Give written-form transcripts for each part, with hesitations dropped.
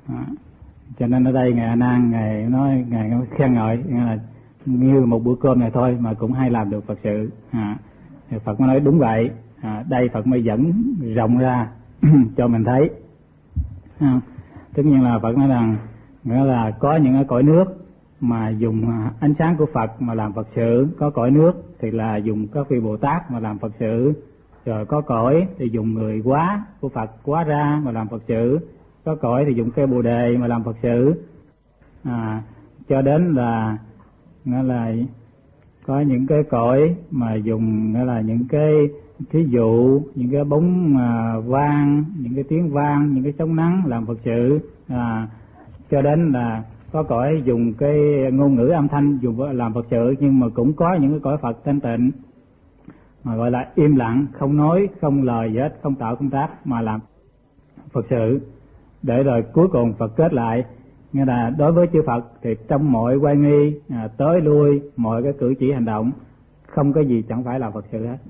Cho nên ở đây ngài A Nan ngài nói, ngài khen ngợi là như một bữa cơm này thôi mà cũng hay làm được Phật sự. Thì Phật mới nói đúng vậy. Đây Phật mới dẫn rộng ra cho mình thấy. Tất nhiên là Phật nói rằng nghĩa là có những cái cõi nước mà dùng ánh sáng của Phật mà làm Phật sự, có cõi nước thì là dùng các vị Bồ Tát mà làm Phật sự, rồi có cõi thì dùng người hóa của Phật hóa ra mà làm Phật sự, có cõi thì dùng cây Bồ Đề mà làm Phật sự, cho đến là nghĩa là có những cái cõi mà dùng nghĩa là những cái thí dụ, những cái bóng vang, những cái tiếng vang, những cái sóng nắng làm Phật sự, cho đến là có cõi dùng cái ngôn ngữ âm thanh dùng làm Phật sự. Nhưng mà cũng có những cái cõi Phật thanh tịnh mà gọi là im lặng, không nói, không lời gì hết, không tạo công tác mà làm Phật sự. Để rồi cuối cùng Phật kết lại, nghĩa là đối với chư Phật thì trong mọi quay nghi, tới lui, mọi cái cử chỉ hành động, không có gì chẳng phải là Phật sự hết.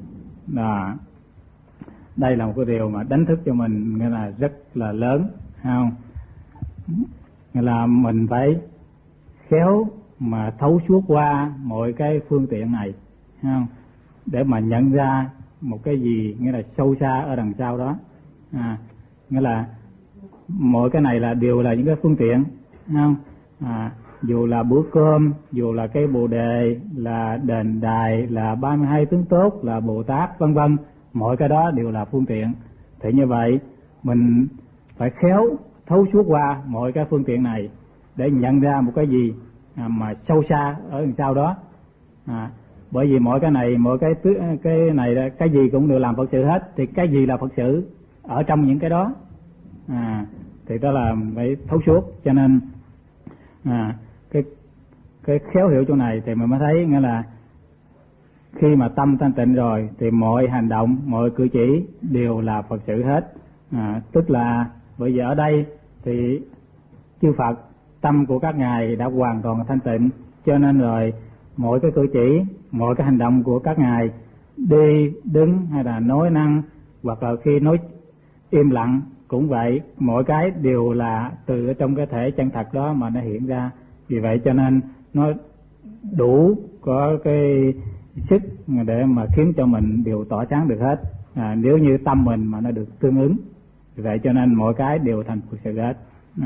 Đây là một cái điều mà đánh thức cho mình, nghĩa là rất là lớn, không? Nghĩa là mình phải khéo mà thấu suốt qua mọi cái phương tiện này, không? Để mà nhận ra một cái gì nghĩa là sâu xa ở đằng sau đó. Nghĩa là mọi cái này là đều là những cái phương tiện, không? Dù là bữa cơm, dù là cây Bồ Đề, là đền đài, là 32 tướng tốt, là Bồ Tát, vân vân, mọi cái đó đều là phương tiện. Thì như vậy mình phải khéo thấu suốt qua mọi cái phương tiện này để nhận ra một cái gì mà sâu xa ở đằng sau đó. Bởi vì mọi cái này, mọi cái này, cái gì cũng đều làm Phật sự hết, thì cái gì là Phật sự ở trong những cái đó, thì đó là phải thấu suốt. Cho nên cái khéo hiểu chỗ này thì mình mới thấy nghĩa là khi mà tâm thanh tịnh rồi thì mọi hành động, mọi cử chỉ đều là Phật sự hết. Tức là bởi vì ở đây thì chư Phật tâm của các ngài đã hoàn toàn thanh tịnh, cho nên rồi mọi cái cử chỉ, mọi cái hành động của các ngài đi, đứng hay là nói năng, hoặc là khi nói im lặng cũng vậy, mọi cái đều là từ trong cái thể chân thật đó mà nó hiện ra. Vì vậy cho nên nó đủ có cái sức để mà khiến cho mình đều tỏa sáng được hết, nếu như tâm mình mà nó được tương ứng. Vì vậy cho nên mọi cái đều thành Phật sự hết.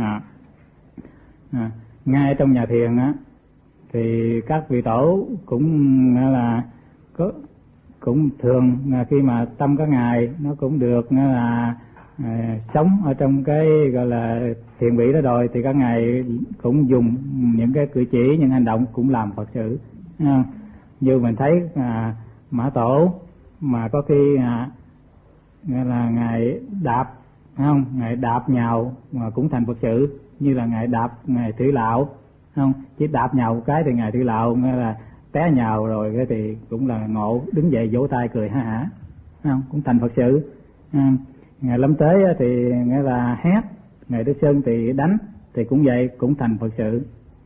Ngay trong nhà thiền á thì các vị tổ cũng là cũng thường khi mà tâm các ngài nó cũng được là sống ở trong cái gọi là thiền vị đó rồi, thì các ngài cũng dùng những cái cử chỉ, những hành động cũng làm Phật sự. Như mình thấy Mã Tổ mà có khi nghĩa là ngài đạp, không, ngài đạp nhào mà cũng thành Phật sự. Như là ngài đạp ngài Thủy Lão, không, chỉ đạp nhào một cái thì ngài Thủy Lão nghĩa là té nhào rồi cái thì cũng là ngộ, đứng dậy vỗ tay cười ha hả, không, cũng thành Phật sự. Ngài Lâm Tế thì nghĩa là hét, ngài Đức Sơn thì đánh, thì cũng vậy, cũng thành Phật sự.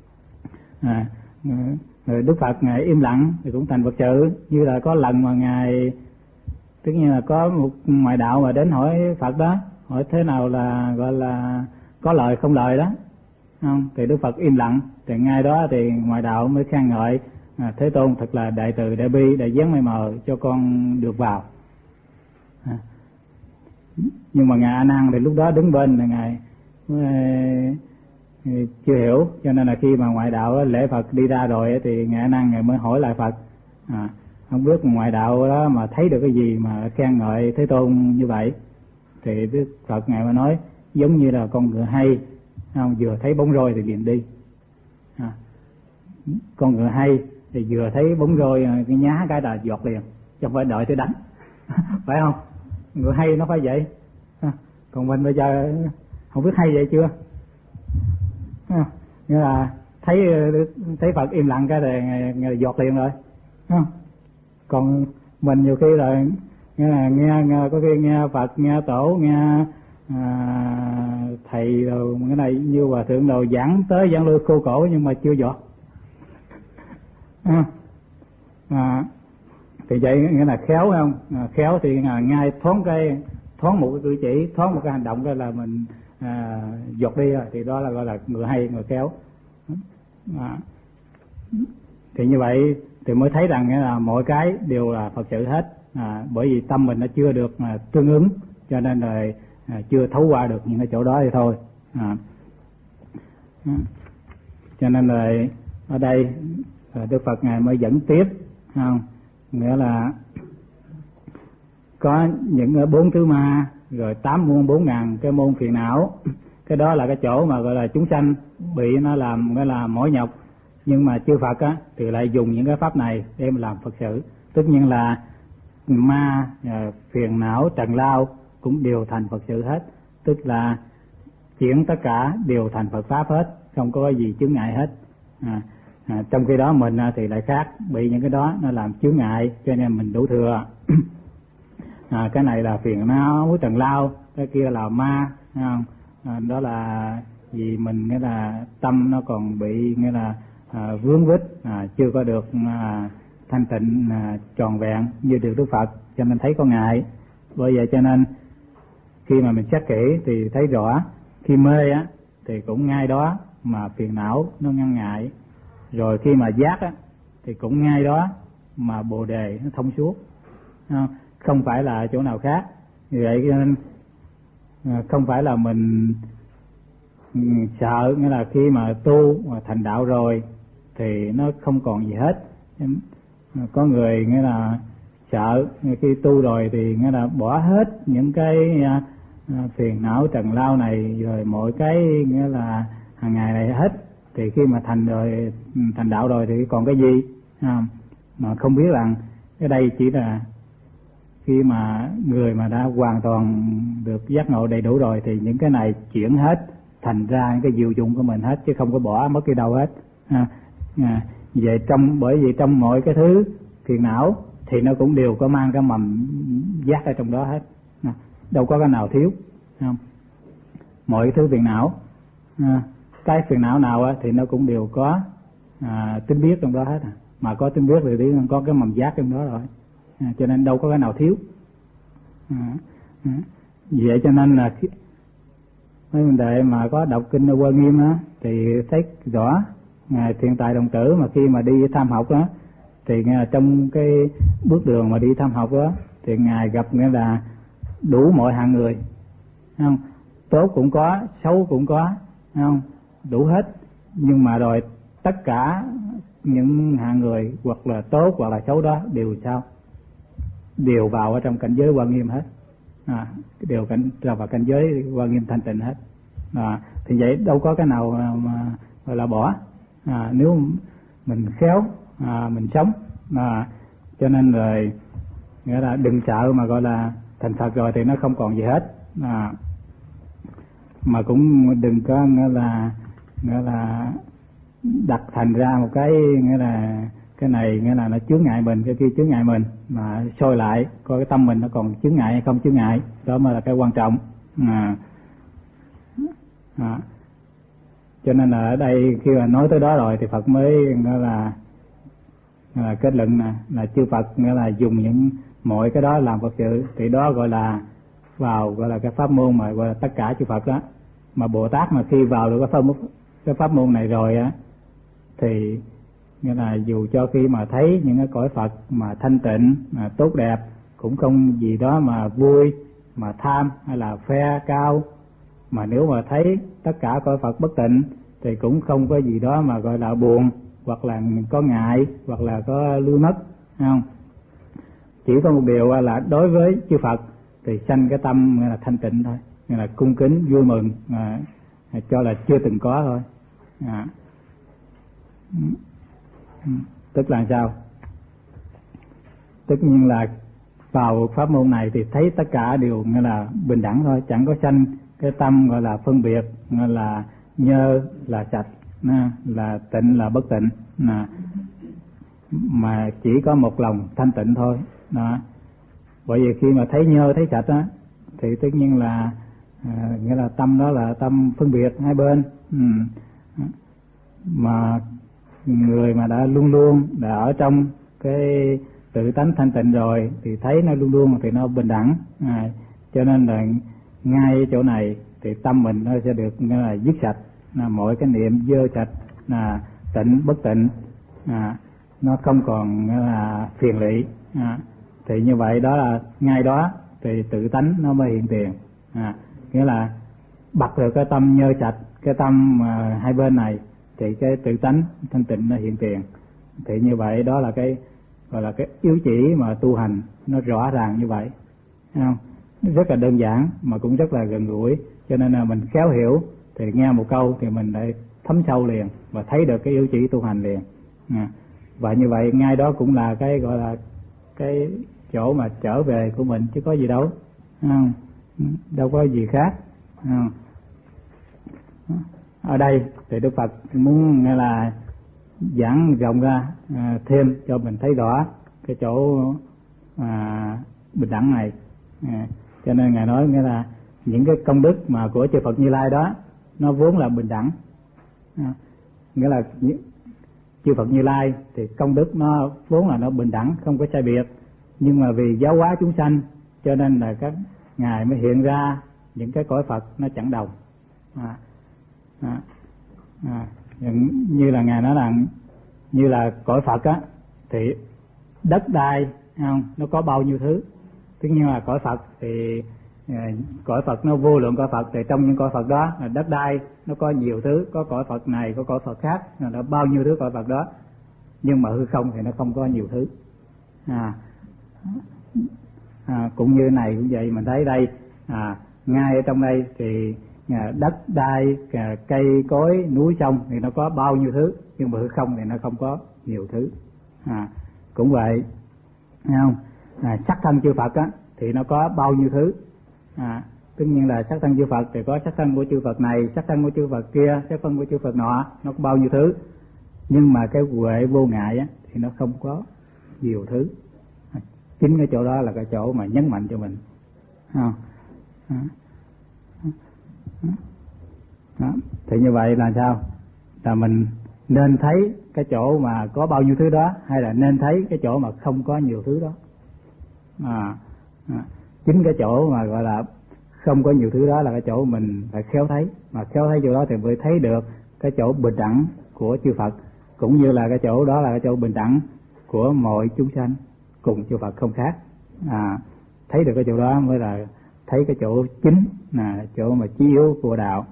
Đức Phật ngài im lặng thì cũng thành Phật sự. Như là có lần mà ngài, tất nhiên là có một ngoại đạo mà đến hỏi Phật đó, hỏi thế nào là gọi là có lời không lời đó, không, thì Đức Phật im lặng. Thì ngay đó thì ngoại đạo mới khen ngợi Thế Tôn thật là đại từ đại bi, đại giếng mây mờ cho con được vào. Nhưng mà ngài A Nan thì lúc đó đứng bên là ngài chưa hiểu, cho nên là khi mà ngoại đạo lễ Phật đi ra rồi thì ngài A Nan ngài mới hỏi lại Phật, không biết ngoại đạo đó mà thấy được cái gì mà khen ngợi Thế Tôn như vậy. Thì Đức Phật ngài mới nói giống như là con ngựa hay, không, vừa thấy bóng roi thì liền đi. Con ngựa hay thì vừa thấy bóng roi cái nhá cái là giọt liền, chứ không phải đợi tới đánh. Phải không? Ngựa hay nó phải vậy. Còn mình bây giờ không biết hay vậy chưa. Nghĩa là thấy Phật im lặng cái thì ngày giọt liền rồi. Còn mình nhiều khi là nghe có khi nghe Phật, nghe Tổ, nghe thầy rồi cái này như hòa thượng đồ giảng tới giảng lui khô cổ nhưng mà chưa giọt. Thì vậy nghĩa là khéo, không? Khéo thì ngay thoáng một cái cử chỉ, thoáng một cái hành động cái là mình dột đi rồi thì đó là gọi là người hay, người khéo. Thì như vậy thì mới thấy rằng là mọi cái đều là Phật sự hết, bởi vì tâm mình nó chưa được tương ứng, cho nên là chưa thấu qua được những cái chỗ đó thì thôi. Cho nên là ở đây Đức Phật Ngài mới dẫn tiếp, không? Nghĩa là có những 4 thứ ma, rồi 8 muôn 4.000 cái môn phiền não. Cái đó là cái chỗ mà gọi là chúng sanh bị nó làm gọi là mỏi nhọc. Nhưng mà chư Phật á thì lại dùng những cái pháp này để mà làm Phật sự. Tất nhiên là ma, phiền não, trần lao cũng đều thành Phật sự hết. Tức là chuyển tất cả đều thành Phật pháp hết, không có gì chướng ngại hết. Trong khi đó mình thì lại khác, bị những cái đó nó làm chướng ngại, cho nên mình đủ thừa. Cái này là phiền não, trần lao, cái kia là ma, không? Đó là vì mình nghĩa là tâm nó còn bị nghĩa là vướng víc, chưa có được thanh tịnh tròn vẹn như được Đức Phật, cho nên thấy có ngại. Bởi vậy cho nên khi mà mình xét kỹ thì thấy rõ, khi mê á thì cũng ngay đó mà phiền não nó ngăn ngại, rồi khi mà giác á thì cũng ngay đó mà bồ đề nó thông suốt, không phải là chỗ nào khác. Vì vậy cho nên không phải là mình sợ, nghĩa là khi mà tu mà thành đạo rồi thì nó không còn gì hết. Có người nghĩa là sợ khi tu rồi thì nghĩa là bỏ hết những cái phiền não trần lao này, rồi mọi cái nghĩa là hàng ngày này hết, thì khi mà thành đạo rồi thì còn cái gì, mà không biết rằng cái đây chỉ là khi mà người mà đã hoàn toàn được giác ngộ đầy đủ rồi thì những cái này chuyển hết thành ra cái diệu dụng của mình hết, chứ không có bỏ mất cái đâu hết. Vậy bởi vì trong mọi cái thứ phiền não thì nó cũng đều có mang cái mầm giác ở trong đó hết, đâu có cái nào thiếu, không? Mọi thứ phiền não, cái phiền não nào thì nó cũng đều có tính biết trong đó hết, mà có tính biết thì có cái mầm giác trong đó rồi, cho nên đâu có cái nào thiếu. Vậy cho nên là mấy vấn đề mà có đọc kinh Hoa Nghiêm á thì thấy rõ Ngài Thiện Tài Đồng Tử mà khi mà đi tham học á thì trong cái bước đường mà đi tham học đó thì Ngài gặp nghĩa là đủ mọi hạng người, không? Tốt cũng có, xấu cũng có, không? Đủ hết. Nhưng mà rồi tất cả những hạng người hoặc là tốt hoặc là xấu đó đều sao? Đều vào ở trong cảnh giới Hoa Nghiêm hết, đều vào cảnh giới Hoa Nghiêm thanh tịnh hết. Thì vậy đâu có cái nào mà gọi là bỏ, nếu mình khéo mình sống. Cho nên rồi nghĩa là đừng sợ mà gọi là thành Phật rồi thì nó không còn gì hết, mà cũng đừng có nghĩa là đặt thành ra một cái nghĩa là cái này nghĩa là nó chướng ngại mình, cái kia chướng ngại mình, mà soi lại coi cái tâm mình nó còn chướng ngại hay không chướng ngại, đó mới là cái quan trọng. Cho nên là ở đây khi mà nói tới đó rồi thì Phật mới nghĩa là kết luận là chư Phật nghĩa là dùng những mọi cái đó làm Phật sự, thì đó gọi là vào gọi là cái pháp môn mà gọi là tất cả chư Phật đó. Mà Bồ Tát mà khi vào được cái pháp môn này rồi á thì nghĩa là dù cho khi mà thấy những cái cõi Phật mà thanh tịnh mà tốt đẹp cũng không gì đó mà vui mà tham hay là phe cao, mà nếu mà thấy tất cả cõi Phật bất tịnh thì cũng không có gì đó mà gọi là buồn hoặc là có ngại hoặc là có lưu mất, không? Chỉ có một điều là đối với chư Phật thì sanh cái tâm là thanh tịnh thôi, là cung kính vui mừng, cho là chưa từng có thôi. Tức là sao? Tất nhiên là vào pháp môn này thì thấy tất cả đều nghĩa là bình đẳng thôi, chẳng có sanh cái tâm gọi là phân biệt, gọi là nhơ là sạch, là tịnh là bất tịnh, mà chỉ có một lòng thanh tịnh thôi. Bởi vì khi mà thấy nhơ thấy sạch á thì tất nhiên là nghĩa là tâm đó là tâm phân biệt hai bên. Mà người mà đã luôn luôn đã ở trong cái tự tánh thanh tịnh rồi thì thấy nó luôn luôn thì nó bình đẳng, cho nên là ngay chỗ này thì tâm mình nó sẽ được là dứt sạch, là mọi cái niệm dơ sạch, là tịnh bất tịnh, nó không còn là phiền lụy. Thì như vậy đó là ngay đó thì tự tánh nó mới hiện tiền. Nghĩa là bật được cái tâm nhơ sạch, cái tâm hai bên này, thì cái tự tánh thanh tịnh nó hiện tiền. Thì như vậy đó là cái gọi là cái yếu chỉ mà tu hành nó rõ ràng như vậy, thấy không? Rất là đơn giản mà cũng rất là gần gũi, cho nên là mình khéo hiểu thì nghe một câu thì mình lại thấm sâu liền và thấy được cái yếu chỉ tu hành liền. Và như vậy ngay đó cũng là cái gọi là cái chỗ mà trở về của mình chứ có gì đâu, không? Đâu có gì khác. Ở đây thì Đức Phật muốn nghe là giảng rộng ra thêm cho mình thấy rõ cái chỗ bình đẳng này. Cho nên Ngài nói nghĩa là những cái công đức mà của chư Phật Như Lai đó nó vốn là bình đẳng. Nghĩa là chư Phật Như Lai thì công đức nó vốn là nó bình đẳng, không có sai biệt, nhưng mà vì giáo hóa chúng sanh cho nên là các ngài mới hiện ra những cái cõi Phật nó chẳng đồng. Như là ngài nói là như là cõi Phật á thì đất đai không, nó có bao nhiêu thứ. Tất nhiên là cõi Phật thì cõi Phật nó vô lượng cõi Phật, thì trong những cõi Phật đó là đất đai nó có nhiều thứ, có cõi Phật này, có cõi Phật khác, nó bao nhiêu thứ cõi Phật đó. Nhưng mà hư không thì nó không có nhiều thứ. Cũng như này cũng vậy, mình thấy đây ngay ở trong đây thì đất đai, cây cối, núi sông thì nó có bao nhiêu thứ, nhưng mà hư không thì nó không có nhiều thứ. Cũng vậy, thấy không? Sắc thân chư Phật á thì nó có bao nhiêu thứ. Tất nhiên là sắc thân chư Phật thì có sắc thân của chư Phật này, sắc thân của chư Phật kia, sắc thân của chư Phật nọ, nó có bao nhiêu thứ. Nhưng mà cái huệ vô ngại á thì nó không có nhiều thứ. Chính cái chỗ đó là cái chỗ mà nhấn mạnh cho mình. Thì như vậy là sao? Là mình nên thấy cái chỗ mà có bao nhiêu thứ đó, hay là nên thấy cái chỗ mà không có nhiều thứ đó. Chính cái chỗ mà gọi là không có nhiều thứ đó là cái chỗ mình phải khéo thấy, mà khéo thấy chỗ đó thì mới thấy được cái chỗ bình đẳng của chư Phật, cũng như là cái chỗ đó là cái chỗ bình đẳng của mọi chúng sanh cùng chư Phật không khác. Thấy được cái chỗ đó mới là thấy cái chỗ chính, là chỗ mà chí yếu của đạo.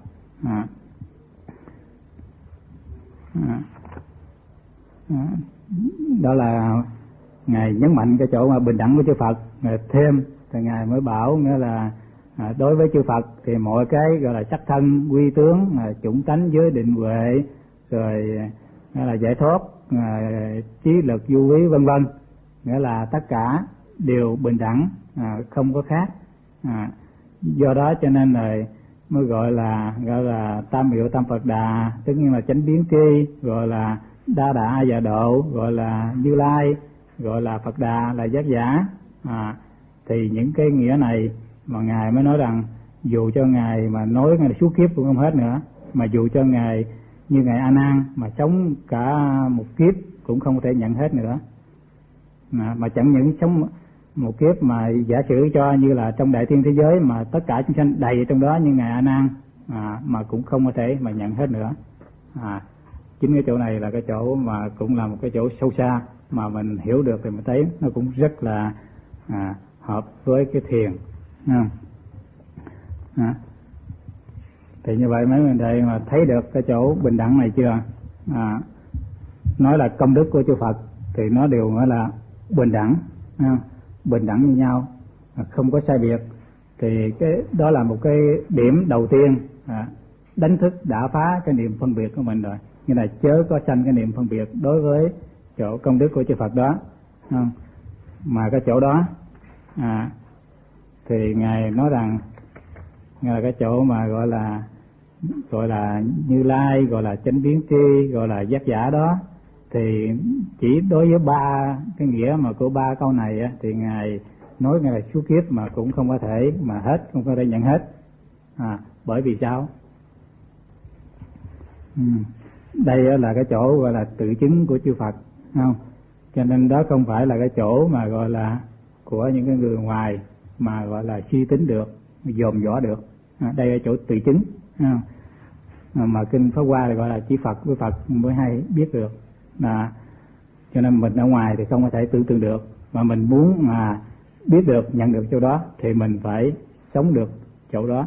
Đó là ngài nhấn mạnh cái chỗ mà bình đẳng của chư Phật. Ngài thêm thì ngài mới bảo nghĩa là đối với chư Phật thì mọi cái gọi là sắc thân, quy tướng, chủng tánh, giới định, huệ, rồi là giải thoát, trí lực, du ý, vân vân, nghĩa là tất cả đều bình đẳng, không có khác. Do đó cho nên là mới gọi là tam hiệu tam Phật Đà, tất nhiên là chánh biến tri, gọi là đa đà a dạ độ, gọi là Như Lai, gọi là Phật Đà, là giác giả. Thì những cái nghĩa này mà ngài mới nói rằng dù cho ngài mà nói ngài suốt kiếp cũng không hết nữa, mà dù cho ngài như ngài A Nan mà sống cả một kiếp cũng không thể nhận hết nữa. Mà chẳng những sống một kiếp mà giả sử cho như là trong đại thiên thế giới mà tất cả chúng sanh đầy trong đó như ngài A Nan mà cũng không có thể mà nhận hết nữa. Chính cái chỗ này là cái chỗ mà cũng là một cái chỗ sâu xa mà mình hiểu được thì mình thấy nó cũng rất là hợp với cái thiền. Thì như vậy mấy người đây mà thấy được cái chỗ bình đẳng này chưa? Nói là công đức của chư Phật thì nó đều nói là bình đẳng, bình đẳng như nhau, không có sai biệt. Thì cái đó là một cái điểm đầu tiên đánh thức đã phá cái niệm phân biệt của mình rồi. Như là chớ có sanh cái niệm phân biệt đối với chỗ công đức của chư Phật đó. Mà cái chỗ đó thì ngài nói rằng ngài là cái chỗ mà gọi là Như Lai, gọi là chánh biến tri, gọi là giác giả đó. Thì chỉ đối với ba cái nghĩa mà của ba câu này á, thì ngài nói ngài là suốt kiếp mà cũng không có thể mà hết, không có thể nhận hết. Bởi vì sao? Đây là cái chỗ gọi là tự chứng của chư Phật, không? Cho nên đó không phải là cái chỗ mà gọi là của những cái người ngoài mà gọi là suy tính được, dòm dõ được, Đây là chỗ tự chứng. Mà kinh Pháp Hoa thì gọi là chỉ Phật với Phật mới hay biết được. Cho nên mình ở ngoài thì không có thể tưởng tượng được, mà mình muốn mà biết được, nhận được chỗ đó thì mình phải sống được chỗ đó,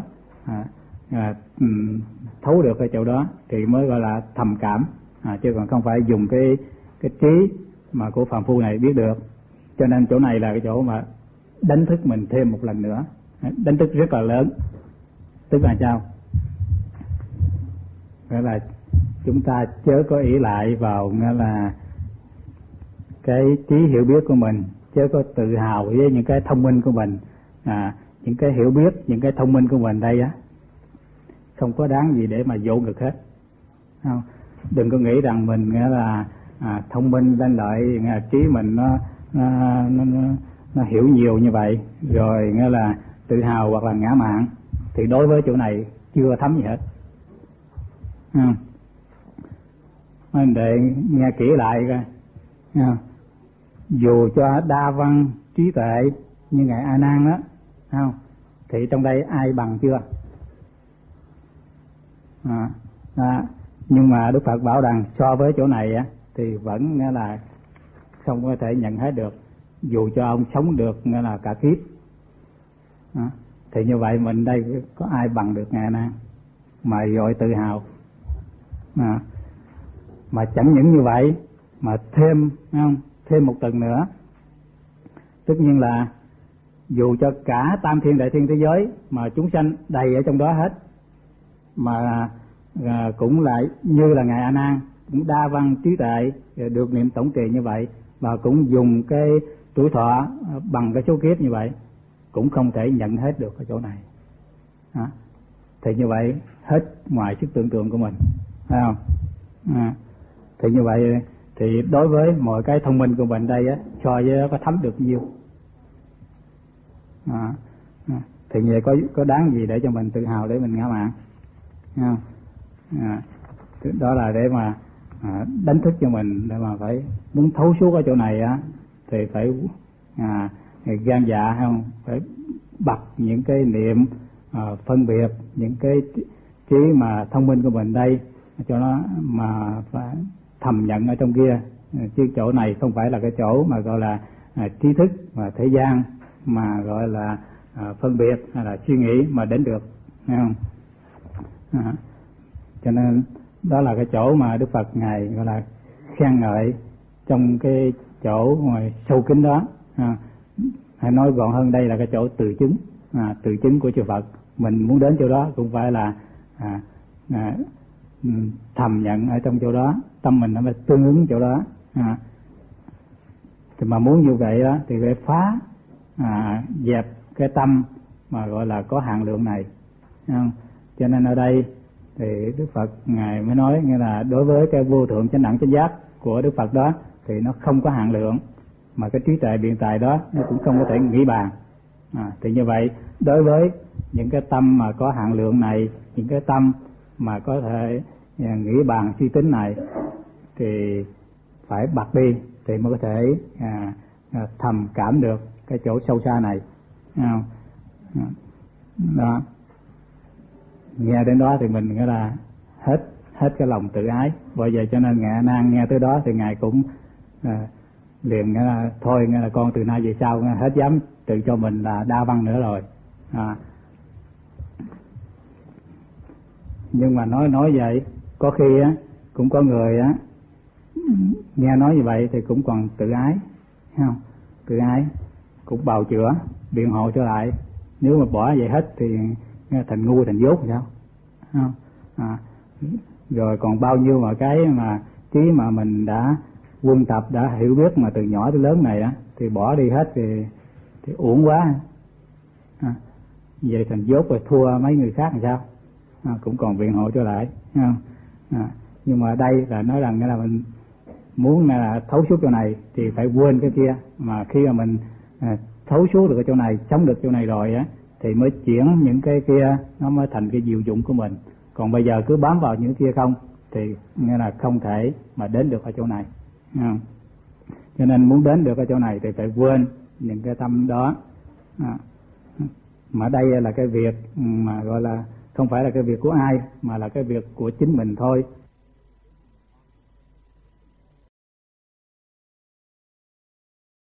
thấu được cái chỗ đó thì mới gọi là thầm cảm, chứ còn không phải dùng cái trí mà của phàm phu này biết được. Cho nên chỗ này là cái chỗ mà đánh thức mình thêm một lần nữa, đánh thức rất là lớn. Tức là sao? Nghĩa là chúng ta chớ có ỷ lại vào nghĩa là cái trí hiểu biết của mình, chớ có tự hào với những cái thông minh của mình. Những cái hiểu biết, những cái thông minh của mình đây á, không có đáng gì để mà dỗ ngực hết. Đừng có nghĩ rằng mình nghĩa là thông minh lên lợi, trí mình nó hiểu nhiều như vậy, rồi nghĩa là tự hào hoặc là ngã mạn, thì đối với chỗ này chưa thấm gì hết. Để nghe kỹ lại coi. Dù cho đa văn trí tuệ như ngài A Nan đó, thì trong đây ai bằng chưa? Nhưng mà Đức Phật bảo rằng so với chỗ này á, thì vẫn nghĩa là không có thể nhận hết được. Dù cho ông sống được nghĩa là cả kiếp, thì như vậy mình đây có ai bằng được ngài A Nan mà gọi tự hào. Mà chẳng những như vậy mà thêm một tầng nữa, tất nhiên là dù cho cả tam thiên đại thiên thế giới mà chúng sanh đầy ở trong đó hết, mà cũng lại như là ngài A Nan cũng đa văn trí tuệ, được niệm tổng trì như vậy, và cũng dùng cái tuổi thọ bằng cái số kiếp như vậy, cũng không thể nhận hết được ở chỗ này. Thì như vậy hết ngoài sức tưởng tượng của mình, phải không? Thì như vậy thì đối với mọi cái thông minh của mình đây á, so với nó có thấm được nhiêu? Thì như vậy có đáng gì để cho mình tự hào, để mình ngã mạn? Đó là để mà đánh thức cho mình, để mà phải muốn thấu suốt ở chỗ này á, thì phải gan dạ, không phải bật những cái niệm phân biệt những cái trí mà thông minh của mình đây, cho nó mà phải thầm nhận ở trong kia. Chứ chỗ này không phải là cái chỗ mà gọi là trí thức và thế gian, mà gọi là phân biệt hay là suy nghĩ mà đến được, thấy không? Cho nên đó là cái chỗ mà Đức Phật ngài gọi là khen ngợi trong cái chỗ ngoài sâu kín đó. Hay nói gọn hơn, đây là cái chỗ tự chứng, tự chứng của chư Phật. Mình muốn đến chỗ đó cũng phải là thầm nhận ở trong chỗ đó, tâm mình nó phải tương ứng chỗ đó. Thì mà muốn như vậy đó thì phải phá dẹp cái tâm mà gọi là có hạn lượng này, không? Cho nên ở đây thì Đức Phật ngài mới nói nghĩa là đối với cái vô thượng chánh đẳng chánh giác của Đức Phật đó thì nó không có hạn lượng, mà cái trí tuệ biện tài đó nó cũng không có thể nghĩ bàn. Thì như vậy đối với những cái tâm mà có hạn lượng này, những cái tâm mà có thể nghĩ bàn suy tính này, thì phải bật đi thì mới có thể thầm cảm được cái chỗ sâu xa này. Đó, nghe đến đó thì mình nghĩa là hết cái lòng tự ái. Bởi vậy cho nên ngài A Nan nghe tới đó thì ngài cũng liền nghĩa là thôi, nghĩa là con từ nay về sau hết dám tự cho mình là đa văn nữa rồi. Nhưng mà nói vậy, có khi á cũng có người á nghe nói như vậy thì cũng còn tự ái, thấy không? Tự ái cũng bào chữa, biện hộ trở lại. Nếu mà bỏ vậy hết thì thành ngu thành dốt thì sao? Không? Rồi còn bao nhiêu mà cái mà trí mà mình đã quân tập, đã hiểu biết mà từ nhỏ tới lớn này á, thì bỏ đi hết thì uổng quá. Vậy thành dốt rồi thua mấy người khác thì sao? Cũng còn biện hộ trở lại, không? Nhưng mà đây là nói rằng là mình muốn là thấu suốt chỗ này thì phải quên cái kia, mà khi mà mình thấu suốt được cái chỗ này, sống được chỗ này rồi á, thì mới chuyển những cái kia nó mới thành cái diệu dụng của mình. Còn bây giờ cứ bám vào những kia không thì nghĩa là không thể mà đến được ở chỗ này. Cho nên muốn đến được ở chỗ này thì phải quên những cái tâm đó. mà đây là cái việc mà gọi là không phải là cái việc của ai mà là cái việc của chính mình thôi.